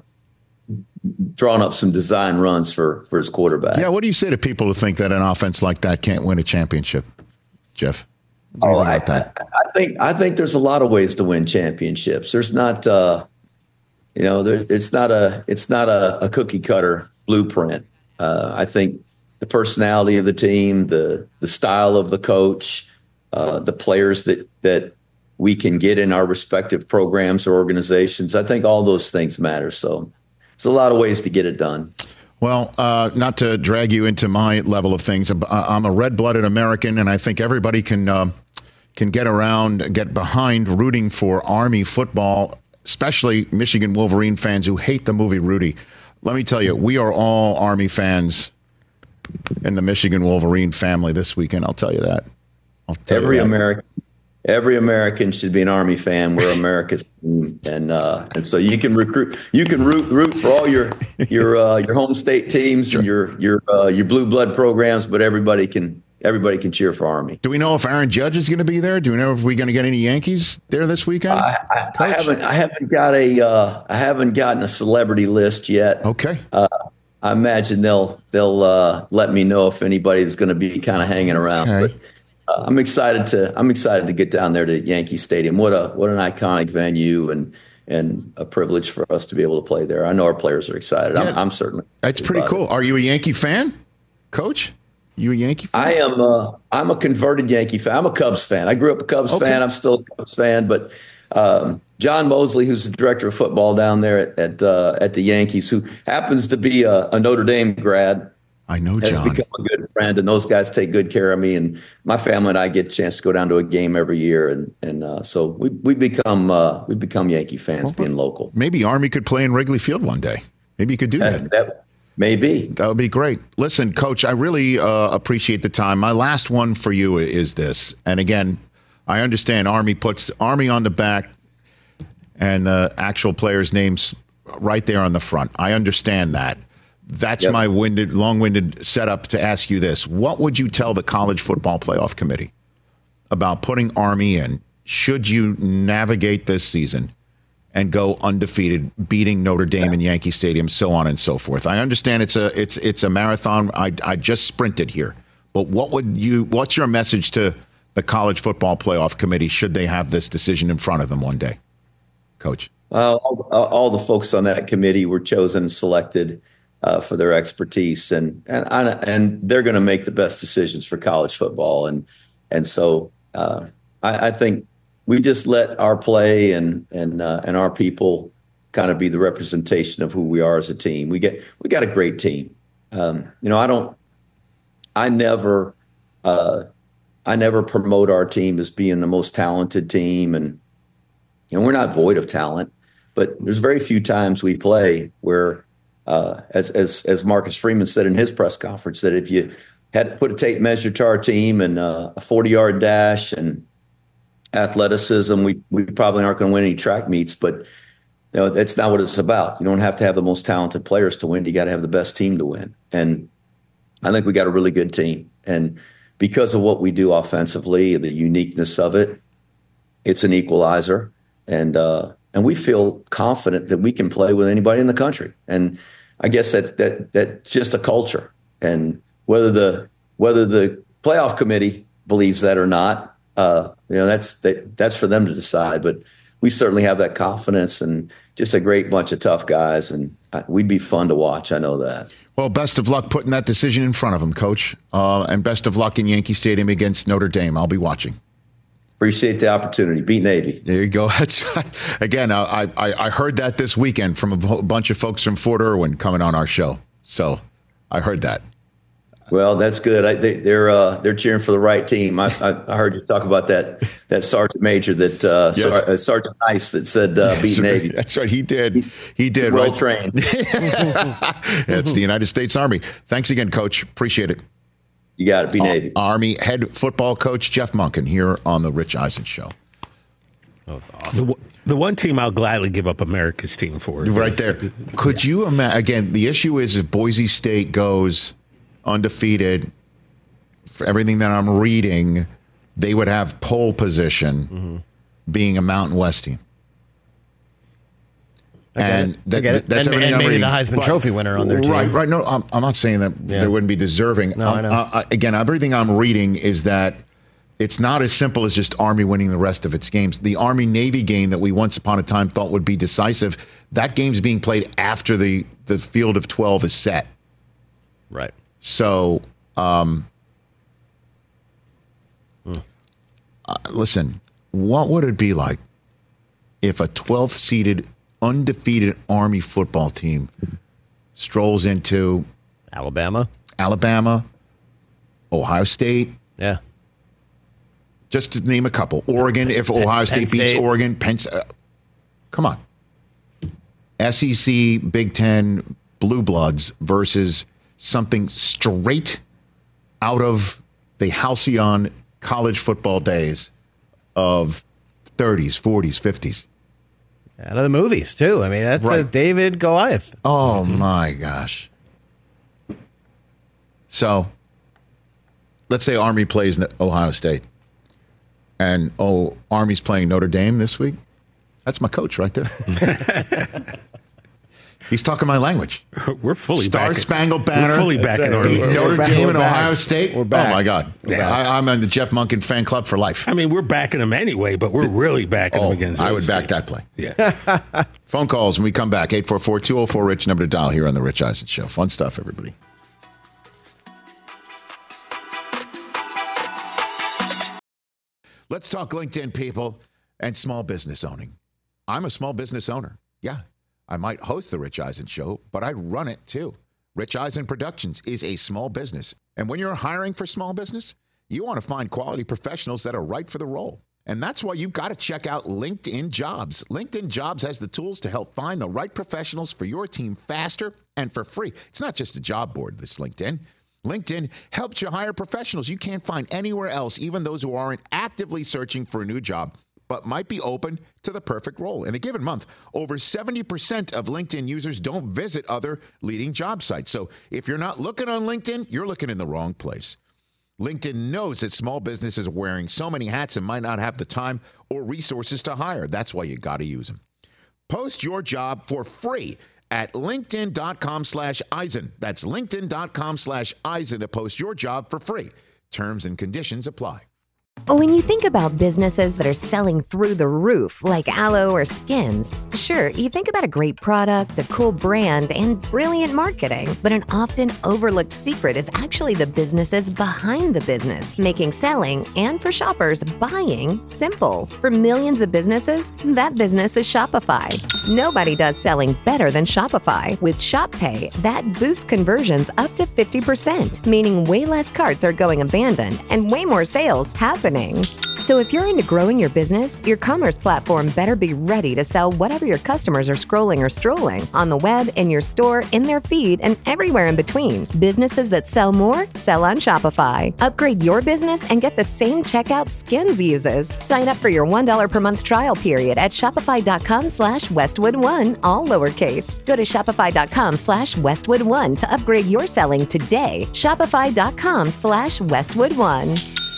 drawing up some design runs for for his quarterback. Yeah. What do you say to people who think that an offense like that can't win a championship, Jeff? Oh, I, I, I think I think there's a lot of ways to win championships. There's not, uh, you know, there, it's not a it's not a, a cookie cutter blueprint. Uh, I think the personality of the team, the the style of the coach, uh, the players that that we can get in our respective programs or organizations, I think all those things matter. So there's a lot of ways to get it done. Well, uh, not to drag you into my level of things, I'm a red-blooded American, and I think everybody can uh, can get around, get behind rooting for Army football, especially Michigan Wolverine fans who hate the movie Rudy. Let me tell you, we are all Army fans in the Michigan Wolverine family this weekend. I'll tell you that. I'll tell every you that. American, every American should be an Army fan. We're America's team, and uh, and so you can recruit, you can root root for all your your uh, your home state teams sure. and your your uh, your blue blood programs, but everybody can everybody can cheer for Army. Do we know if Aaron Judge is going to be there? Do we know if we're going to get any Yankees there this weekend? I, I, I haven't. I haven't got a. Uh, I haven't gotten a celebrity list yet. Okay. Uh, I imagine they'll they'll uh, let me know if anybody is going to be kind of hanging around. Okay. But uh, I'm excited to. I'm excited to get down there to Yankee Stadium. What a what an iconic venue, and and a privilege for us to be able to play there. I know our players are excited. Yeah, I'm, I'm certainly. That's pretty cool. It. Are you a Yankee fan, Coach? You a Yankee fan? I am. Uh, I'm a converted Yankee fan. I'm a Cubs fan. I grew up a Cubs okay. fan. I'm still a Cubs fan. But um, John Mosley, who's the director of football down there at at, uh, at the Yankees, who happens to be a, a Notre Dame grad, I know, has John. become a good friend, and those guys take good care of me. And my family and I get a chance to go down to a game every year, and and uh, so we we become uh, we become Yankee fans, well, being local. Maybe Army could play in Wrigley Field one day. Maybe you could do that. that, that maybe that would be great. Listen, Coach, I really uh, appreciate the time. My last one for you is this, and again, I understand Army puts Army on the back, and the actual players' names right there on the front. I understand that. That's yep. my winded, long-winded setup to ask you this. What would you tell the College Football Playoff Committee about putting Army in? Should you navigate this season and go undefeated, beating Notre Dame yeah. in Yankee Stadium, so on and so forth? I understand it's a it's it's a marathon. I I just sprinted here. But what would you what's your message to the College Football Playoff Committee should they have this decision in front of them one day? Coach. Uh, all, all the folks on that committee were chosen and selected Uh, for their expertise, and and and they're going to make the best decisions for college football, and and so uh, I, I think we just let our play and and uh, and our people kind of be the representation of who we are as a team. We get we got a great team. Um, you know, I don't, I never, uh, I never promote our team as being the most talented team, and you know we're not void of talent, but there's very few times we play where. Uh, as as as Marcus Freeman said in his press conference, that if you had to put a tape measure to our team and uh, a forty-yard dash and athleticism, we we probably aren't going to win any track meets. But you know that's not what it's about. You don't have to have the most talented players to win. You got to have the best team to win. And I think we got a really good team. And because of what we do offensively, the uniqueness of it, it's an equalizer. And uh, and we feel confident that we can play with anybody in the country. And I guess that's that that's just a culture. And whether the whether the playoff committee believes that or not, uh, you know, that's that, that's for them to decide. But we certainly have that confidence, and just a great bunch of tough guys, and we'd be fun to watch. I know that. Well, best of luck putting that decision in front of them, Coach, uh, and best of luck in Yankee Stadium against Notre Dame. I'll be watching. Appreciate the opportunity. Beat Navy. There you go. That's right. Again, I, I I heard that this weekend from a b- bunch of folks from Fort Irwin coming on our show. So I heard that. Well, that's good. I, they, they're uh, they're cheering for the right team. I, I, I heard you talk about that that sergeant major that uh, yes. Sar- uh, Sergeant Nice that said uh, beat Navy. That's right. He did. He did. Well right? trained. It's the United States Army. Thanks again, Coach. Appreciate it. You got it. Be Navy. Army head football coach Jeff Monken here on the Rich Eisen Show. That was awesome. The, the one team I'll gladly give up America's team for. Right there. Could yeah. you imagine? Again, the issue is if Boise State goes undefeated, for everything that I'm reading, they would have pole position mm-hmm. being a Mountain West team. And that, that, that's and, and maybe the Heisman but, Trophy winner on their team. Right, right. No, I'm, I'm not saying that yeah. they wouldn't be deserving. No, um, I know. Uh, again, everything I'm reading is that it's not as simple as just Army winning the rest of its games. The Army-Navy game that we once upon a time thought would be decisive, that game's being played after the, the field of twelve is set. Right. So, um, mm. uh, listen, what would it be like if a twelfth-seeded undefeated Army football team strolls into Alabama, Alabama, Ohio State. Yeah. Just to name a couple. Oregon, if Penn, Ohio State Penn beats State. Oregon, Penn uh, come on. S E C, Big Ten, Blue Bloods versus something straight out of the halcyon college football days of thirties, forties, fifties. Out of the movies, too. I mean, that's right. a David Goliath. Oh, my gosh. So, let's say Army plays Ohio State. And, oh, Army's playing Notre Dame this week. That's my coach right there. He's talking my language. We're fully Star back. Spangled Banner. We're fully back in order. Notre We're Dame and back. Ohio State. We're back. Oh, my God. Yeah. I, I'm in the Jeff Monken fan club for life. I mean, we're backing them anyway, but we're really backing oh, them against I would back states. that play. Yeah. Phone calls when we come back. eight four four, two oh four, RICH, number to dial here on the Rich Eisen Show. Fun stuff, everybody. Let's talk LinkedIn, people, and small business owning. I'm a small business owner. Yeah, I might host the Rich Eisen Show, but I run it too. Rich Eisen Productions is a small business. And when you're hiring for small business, you want to find quality professionals that are right for the role. And that's why you've got to check out LinkedIn Jobs. LinkedIn Jobs has the tools to help find the right professionals for your team faster and for free. It's not just a job board, this LinkedIn. LinkedIn helps you hire professionals you can't find anywhere else, even those who aren't actively searching for a new job, but might be open to the perfect role. In a given month, over seventy percent of LinkedIn users don't visit other leading job sites. So if you're not looking on LinkedIn, you're looking in the wrong place. LinkedIn knows that small businesses are wearing so many hats and might not have the time or resources to hire. That's why you got to use them. Post your job for free at linkedin.com slash Eisen. That's linkedin.com slash Eisen to post your job for free. Terms and conditions apply. When you think about businesses that are selling through the roof, like Aloe or Skims, sure, you think about a great product, a cool brand, and brilliant marketing. But an often overlooked secret is actually the businesses behind the business, making selling and, for shoppers, buying simple. For millions of businesses, that business is Shopify. Nobody does selling better than Shopify. With Shop Pay, that boosts conversions up to fifty percent, meaning way less carts are going abandoned and way more sales happen. So if you're into growing your business, your commerce platform better be ready to sell whatever your customers are scrolling or strolling on the web, in your store, in their feed, and everywhere in between. Businesses that sell more, sell on Shopify. Upgrade your business and get the same checkout Skims uses. Sign up for your one dollar per month trial period at shopify.com slash Westwood One, all lowercase. Go to shopify.com slash Westwood One to upgrade your selling today. Shopify.com slash Westwood One.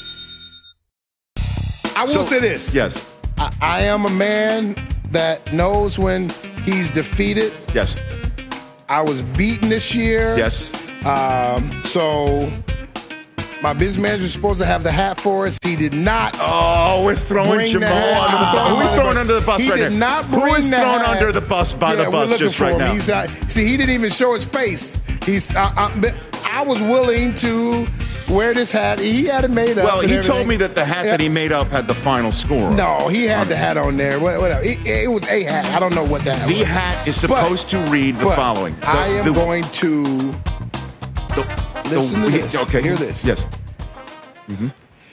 I will So- say this. Yes. I, I am a man that knows when he's defeated. Yes. I was beaten this year. Yes. Um, so my business manager is supposed to have the hat for us. He did not. Oh, we're throwing bring Jamal the hat. under the bus. Who is thrown under the bus he right did now? not Who bring is the thrown hat. under the bus by Yeah, the we're bus looking just for right him. now? He's out. See, he didn't even show his face. He's. I, I, I was willing to wear this hat. He had it made up. Well, and he told everything. me that the hat that he made up had the final score. No, he had the hat on there. What- Whatever. It, it was a hat. I don't know what that The was. hat is supposed to read the but following. The- I am the- going to listen the- to this. Okay, Hear this. Yes. Mm-hmm.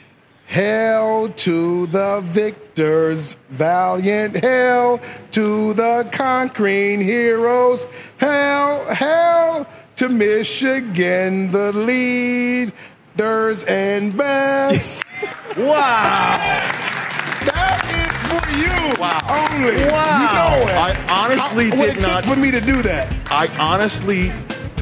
Hail to the victors, valiant. Hail to the conquering heroes. Hail, hail to Michigan, the leaders and best. Wow. That is for you Wow. only. Wow. You know it. I honestly How- did what it not- took for me to do that. I honestly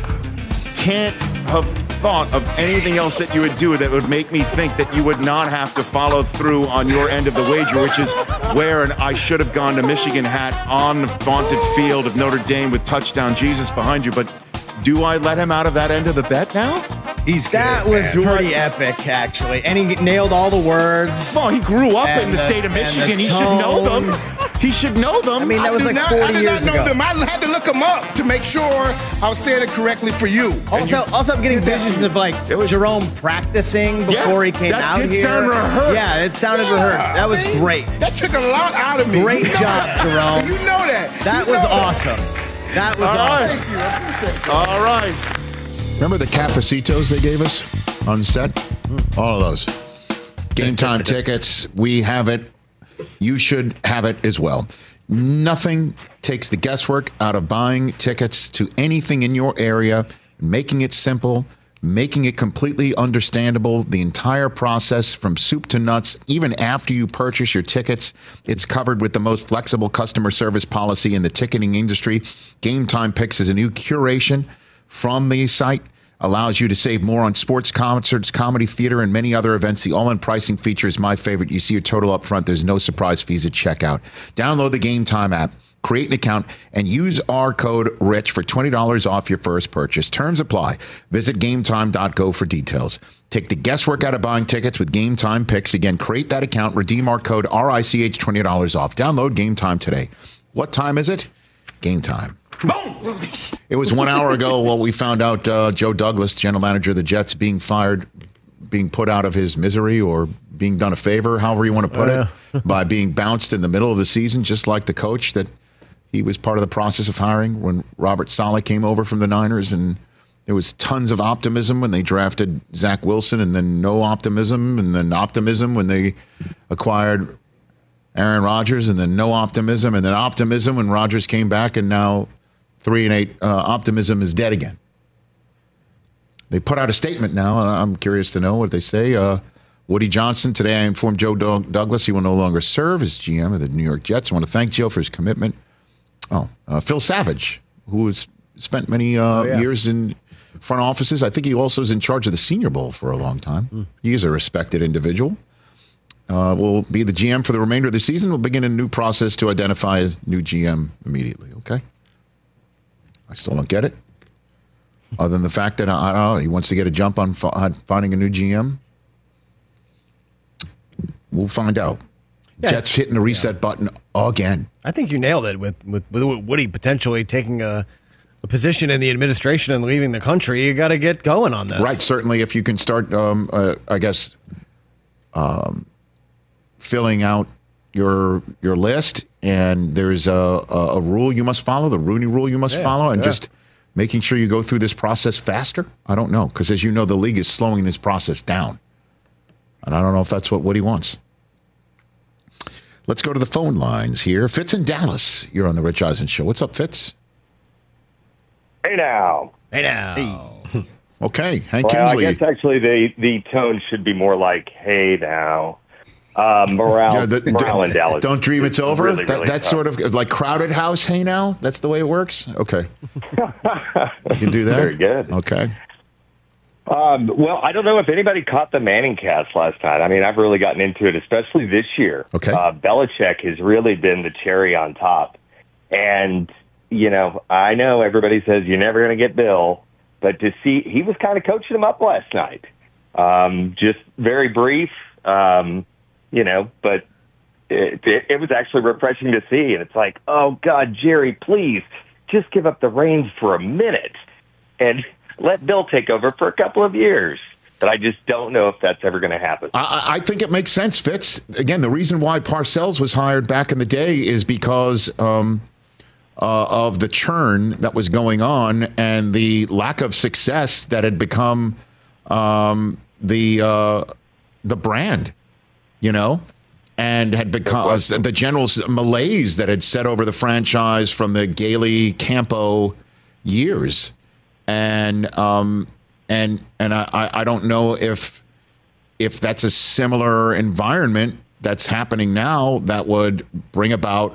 can't have thought of anything else that you would do that would make me think that you would not have to follow through on your end of the wager, which is wear an I should have gone to Michigan hat on the vaunted field of Notre Dame with touchdown Jesus behind you. But do I let him out of that end of the bet now? He's that was man. pretty epic, actually, and he nailed all the words. Well, he grew up in And the, the- state of and the Michigan. He should know tone. them. He should know them. I mean, that was I like did not, forty I did years not know ago. them. I had to look them up to make sure I was saying it correctly for you. Also, also, I'm getting visions of like was- Jerome practicing before he came that out did here. sound rehearsed. Yeah, it sounded rehearsed. That was I mean, great. That took a lot out of me. Great You know job, that. Jerome. You know that. That You was know awesome. That was All awesome. right. Thank you. I appreciate it. All right. Remember the Cafecitos they gave us on set? All of those. Game time tickets. We have it. You should have it as well. Nothing takes the guesswork out of buying tickets to anything in your area, making it simple, making it completely understandable. The entire process from soup to nuts, even after you purchase your tickets, it's covered with the most flexible customer service policy in the ticketing industry. Game Time Picks is a new curation from the site. Allows you to save more on sports, concerts, comedy, theater, and many other events. The all-in pricing feature is my favorite. You see your total up front. There's no surprise fees at checkout. Download the Game Time app, create an account, and use our code RICH for twenty dollars off your first purchase. Terms apply. Visit game time dot go for details. Take the guesswork out of buying tickets with Game Time Picks. Again, create that account, redeem our code R I C H, twenty dollars off. Download Game Time today. What time is it? Game time. Boom! It was one hour ago. Well, we found out uh, Joe Douglas, general manager of the Jets, being fired, being put out of his misery, or being done a favor, however you want to put Uh. it, by being bounced in the middle of the season, just like the coach that he was part of the process of hiring when Robert Saleh came over from the Niners and There was tons of optimism when they drafted Zach Wilson, and then no optimism, and then optimism when they acquired Aaron Rodgers, and then no optimism, and then optimism when Rodgers came back, and now three and eight, uh, optimism is dead again. They put out a statement now, and I'm curious to know what they say. Uh, Woody Johnson, today I informed Joe Doug- Douglas he will no longer serve as G M of the New York Jets. I want to thank Joe for his commitment. Oh, uh, Phil Savage, who has spent many uh, oh, yeah. years in front offices. I think he also is in charge of the Senior Bowl for a long time. Mm. He is a respected individual. Uh, will be the G M for the remainder of the season. We'll begin a new process to identify a new G M immediately, okay? I still don't get it. Other than the fact that, I don't know, he wants to get a jump on f- finding a new G M. We'll find out. Yeah. Jets hitting the reset yeah. button again. I think you nailed it with, with, with Woody potentially taking a, a position in the administration and leaving the country. You got to get going on this. Right, certainly if you can start, um, uh, I guess, um, filling out your your list, and there's a, a, a rule you must follow, the Rooney Rule you must yeah, follow, and yeah. just making sure you go through this process faster. I don't know, because as you know, the league is slowing this process down. And I don't know if that's what Woody wants. Let's go to the phone lines here. Fitz in Dallas, you're on the Rich Eisen Show. What's up, Fitz? Hey now. Hey now. Hey. Okay, Hank well, Kingsley. I guess actually the, the tone should be more like, hey now. Uh, morale, yeah, the, morale in Dallas. Don't dream it's over? Really, that, really that's tough. sort of like Crowded House, hey now? That's the way it works? Okay. You can do that? Very good. Okay. Um, well, I don't know if anybody caught the Manning cast last night. I mean, I've really gotten into it, especially this year. Okay. Uh, Belichick has really been the cherry on top. And, you know, I know everybody says you're never going to get Bill, but to see, he was kind of coaching him up last night. Um, just very brief, um, you know, but it, it, it was actually refreshing to see. And it's like, oh, God, Jerry, please just give up the reins for a minute. And let Bill take over for a couple of years. But I just don't know if that's ever going to happen. I, I think it makes sense, Fitz. Again, the reason why Parcells was hired back in the day is because um, uh, of the churn that was going on and the lack of success that had become um, the uh, the brand, you know, and had become the general malaise that had set over the franchise from the Gailey Campo years. And um, and and I, I don't know if if that's a similar environment that's happening now that would bring about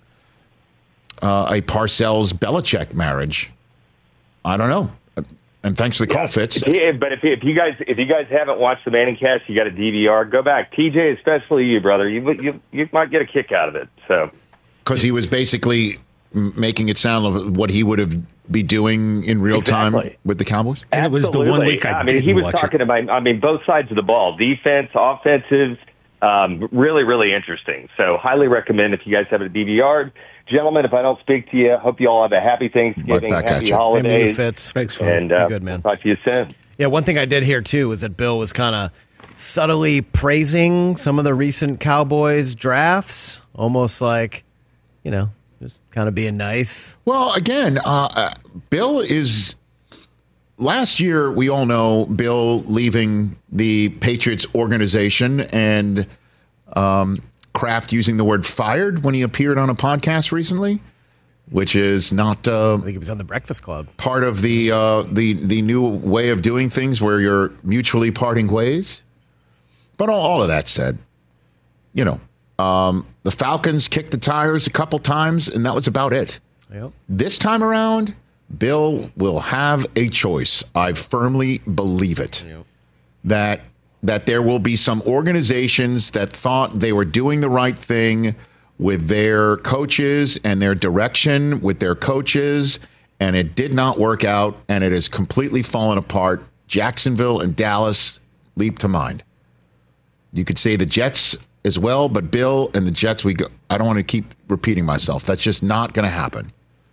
uh, a Parcells Belichick marriage. I don't know. And thanks for the call, yeah, Fitz. If, but if, if you guys if you guys haven't watched the Manning cast, you got a D V R. Go back, T J, especially you, brother. You you you might get a kick out of it. So because he was basically making it sound like what he would have be doing in real exactly. time with the Cowboys? And Absolutely. it was the one week I, I mean, didn't he was watch talking it. about, I mean, both sides of the ball, defense, offensive, um, really, really interesting. So highly recommend if you guys have a D V R. Gentlemen, if I don't speak to you, hope you all have a happy Thanksgiving, right happy you. holidays. Fitz. Thanks for and uh, good, man. Talk to you soon. Yeah, one thing I did hear, too, was that Bill was kind of subtly praising some of the recent Cowboys drafts, almost like, you know, just kind of being nice. Well, again, uh, Bill is... Last year, we all know Bill leaving the Patriots organization and um, Kraft using the word fired when he appeared on a podcast recently, which is not... Uh, I think he was on the Breakfast Club. Part of the, uh, the, the new way of doing things where you're mutually parting ways. But all, all of that said, you know, um, the Falcons kicked the tires a couple times, and that was about it. Yep. This time around... Bill will have a choice. I firmly believe it. Yep. That that there will be some organizations that thought they were doing the right thing with their coaches and their direction with their coaches, and it did not work out, and it has completely fallen apart. Jacksonville and Dallas leap to mind. You could say the Jets as well, but Bill and the Jets, we go, I don't want to keep repeating myself. That's just not going to happen.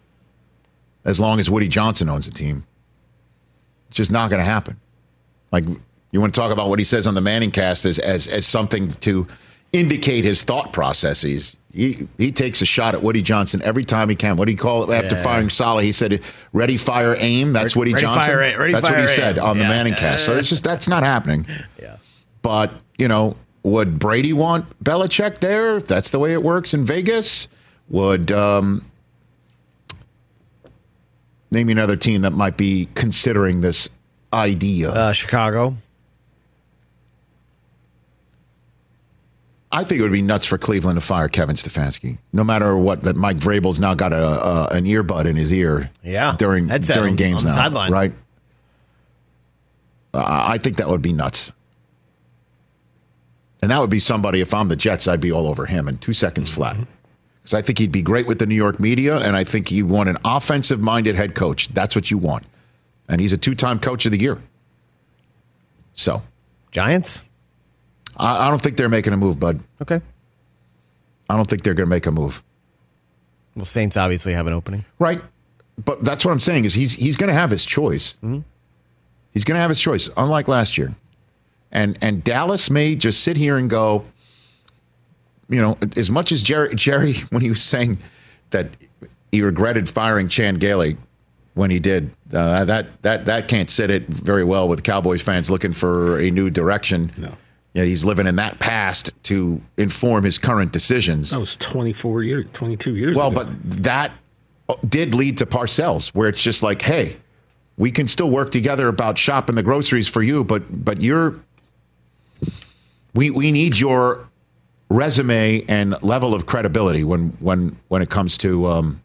As long as Woody Johnson owns a team. It's just not going to happen. Like, you want to talk about what he says on the Manning cast as, as, as something to indicate his thought processes. He he takes a shot at Woody Johnson every time he can. What do you call it after Yeah. firing Saleh? He said, "Ready, fire, aim." That's Woody Ready, Johnson. fire, ready, that's fire, what he said aim. on the Yeah. Manning cast. So it's just that's not happening. Yeah. But you know, would Brady want Belichick there? If that's the way it works in Vegas. Would um, name me another team that might be considering this idea? Uh, Chicago. I think it would be nuts for Cleveland to fire Kevin Stefanski, no matter what. That Mike Vrabel's now got a, a an earbud in his ear, Yeah. during Headset during on- games on the now, sideline. right? Uh, I think that would be nuts, and that would be somebody. If I'm the Jets, I'd be all over him in two seconds flat, because I think he'd be great with the New York media, and I think you want an offensive-minded head coach. That's what you want, and he's a two-time coach of the year. So, Giants. I, I don't think they're making a move, bud. Okay. I don't think they're going to make a move. Well, Saints obviously have an opening. Right. But that's what I'm saying is he's he's going to have his choice. Mm-hmm. He's going to have his choice, unlike last year. And and Dallas may just sit here and go, you know, as much as Jerry, Jerry when he was saying that he regretted firing Chan Gailey when he did, uh, that that that can't sit it very well with Cowboys fans looking for a new direction. No. You know, he's living in that past to inform his current decisions. That was twenty-four years, twenty-two years Well, ago. but that did lead to Parcells, where it's just like, hey, we can still work together about shopping the groceries for you, but but you're we we need your resume and level of credibility when when when it comes to um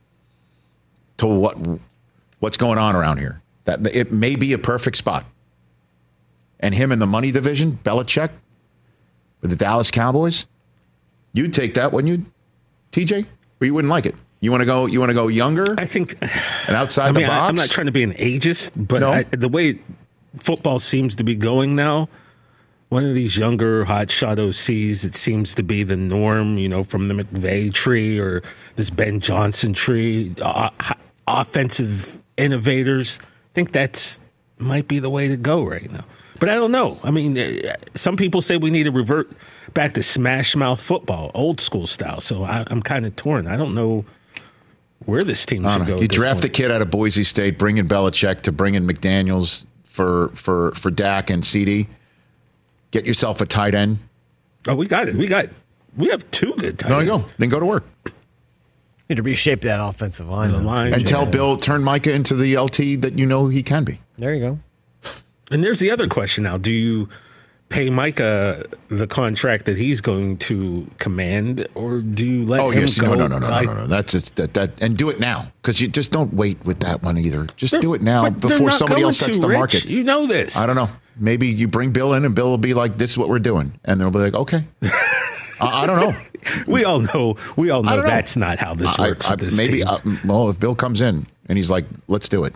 to what what's going on around here. That it may be a perfect spot. And him in the money division, Belichick, with the Dallas Cowboys, you'd take that, wouldn't you, T J? Or you wouldn't like it? You want to go? You want to go younger? I think, and outside I mean, the box. I, I'm not trying to be an ageist, but No. I, the way football seems to be going now, one of these younger hotshot O Cs, it seems to be the norm. You know, from the McVay tree or this Ben Johnson tree, uh, offensive innovators. I think that's might be the way to go right now. But I don't know. I mean, some people say we need to revert back to smash mouth football, old school style. So I, I'm kind of torn. I don't know where this team I should don't know. go. You at this draft point. the kid out of Boise State, bring in Belichick to bring in McDaniels for for for Dak and C D. Get yourself a tight end. Oh, we got it. We got. We have two good tight There ends. you go. Then go to work. Need to reshape that offensive line. The though. line, And yeah. tell Bill, turn Micah into the L T that you know he can be. There you go. And there's the other question now. Do you pay Micah the contract that he's going to command, or do you let Oh him yes, go? no, no, no, no, like- no, no. That's it's, that that and do it now because you just don't wait with that one either. Just do it now But they're before not somebody going else sets to, the Rich. market. You know this. I don't know. Maybe you bring Bill in and Bill will be like, "This is what we're doing," and they'll be like, "Okay." I, I don't know. We all know. We all I know don't know. that's not how this I- works. I- with this maybe team. uh, well, if Bill comes in and he's like, "Let's do it."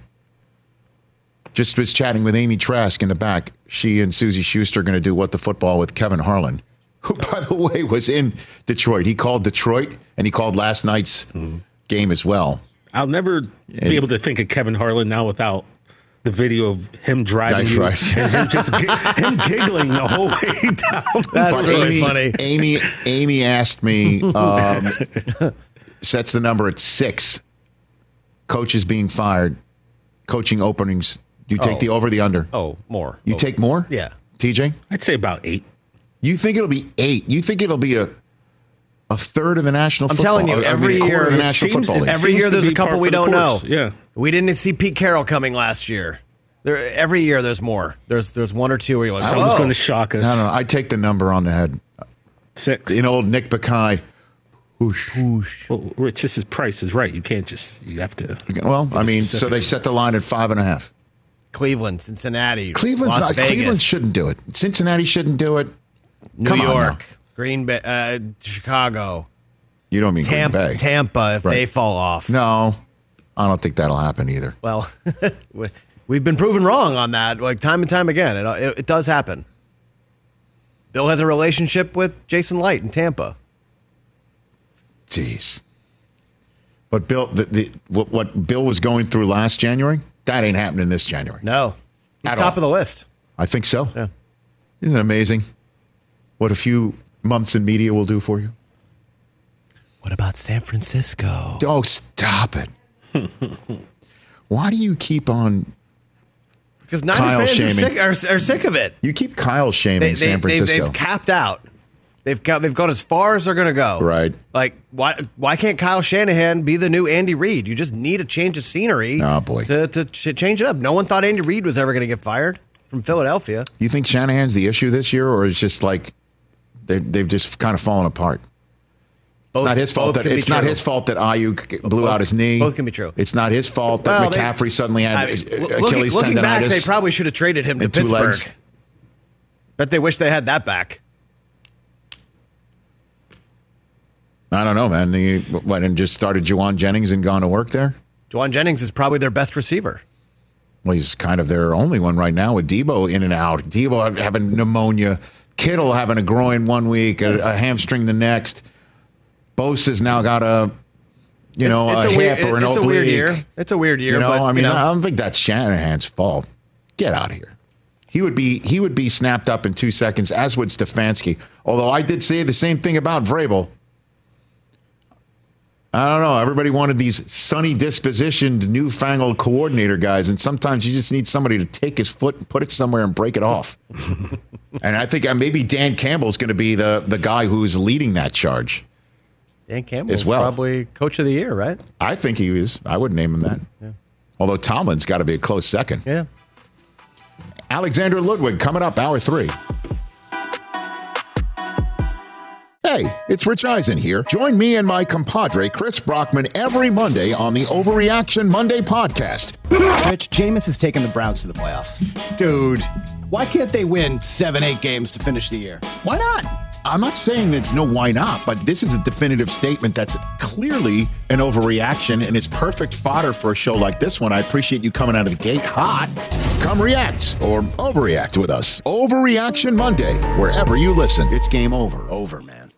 Just was chatting with Amy Trask in the back. She and Susie Schuster are going to do What the Football with Kevin Harlan, who, by the way, was in Detroit. He called Detroit, and he called last night's game as well. I'll never be able to think of Kevin Harlan now without the video of him driving That's you right. and him just gi- him giggling the whole way down. That's But really Amy, funny. Amy, Amy asked me, um, sets the number at six. Coaches being fired, coaching openings. Do you take Oh. the over, the under? Oh, more. You Oh. take more? Yeah. T J? I'd say about eight. You think it'll be eight? You think it'll be a a third of the national I'm football? telling you, I mean, every a quarter year of the it National seems- Football it League. Every seems year to there's be a couple par we for the don't course. know. Yeah. We didn't see Pete Carroll coming last year. There, every year there's more. There's there's one or two where you're like, Someone's "Whoa." going to shock us. No, no, I take the number on the head. Six. You know, old Nick Bakay. Whoosh. Whoosh. Well, Rich, this is Price is right. You can't just. You have to. Well, I mean, so specific. they set the line at five and a half. Cleveland, Cincinnati, Cleveland's Las not, Vegas, Cleveland shouldn't do it. Cincinnati shouldn't do it. New Come on now. York, Green Bay, uh, Chicago, You don't mean Tampa, Green Bay. Tampa. If Right. they fall off, No, I don't think that'll happen either. well, we- we've been proven wrong on that, like time and time again. It, it, it does happen. Bill has a relationship with Jason Light in Tampa. Jeez. But Bill, the, the, what, what Bill was going through last January, that ain't happening this January. No, he's At top all. of the list. I think so. Yeah. Isn't it amazing what a few months in media will do for you? What about San Francisco? Oh, stop it. Why do you keep on Because Niner Kyle fans are shaming. sick, are, are sick of it. You keep Kyle shaming They, they, San Francisco. They've, they've capped out. They've got, they've gone as far as they're going to go. Right. Like, why why can't Kyle Shanahan be the new Andy Reid? You just need a change of scenery Oh, boy. to, to ch- change it up. No one thought Andy Reid was ever going to get fired from Philadelphia. You think Shanahan's the issue this year, or is just like they've, they've just kind of fallen apart? Both- it's not his fault both that can be it's not true. his fault that Ayuk blew Both- out his knee. both can be true. It's not his fault that Well, they- McCaffrey suddenly had I mean, Achilles looking, looking back, tendonitis. they probably should have traded him to and two Pittsburgh. legs. Bet they wish they had that back. I don't know, man. He went and just started Juwan Jennings and gone to work there. Juwan Jennings is probably their best receiver. Well, he's kind of their only one right now with Debo in and out. Debo having pneumonia. Kittle having a groin one week, a, a hamstring the next. Bosa's now got a, you know, it's a, a hip weird, or an it's a oblique. weird year. It's a weird year. You know, but, I mean, you know, I don't think that's Shanahan's fault. Get out of here. He would be he would be snapped up in two seconds, as would Stefanski. Although I did say the same thing about Vrabel. I don't know. Everybody wanted these sunny dispositioned, newfangled coordinator guys, and sometimes you just need somebody to take his foot and put it somewhere and break it off. And I think uh, maybe Dan Campbell's going to be the the guy who's leading that charge. Dan Campbell's as well. probably coach of the year, right? I think he is. I would name him that. Yeah. Although Tomlin's got to be a close second. Yeah. Alexander Ludwig coming up, hour three. Hey, it's Rich Eisen here. Join me and my compadre, Chris Brockman, every Monday on the Overreaction Monday podcast. Rich, Jameis has taken the Browns to the playoffs. Dude. Why can't they win seven, eight games to finish the year? Why not? I'm not saying there's no why not, but this is a definitive statement that's clearly an overreaction and is perfect fodder for a show like this one. I appreciate you coming out of the gate hot. Come react or overreact with us. Overreaction Monday, wherever you listen. It's game over. Over, man.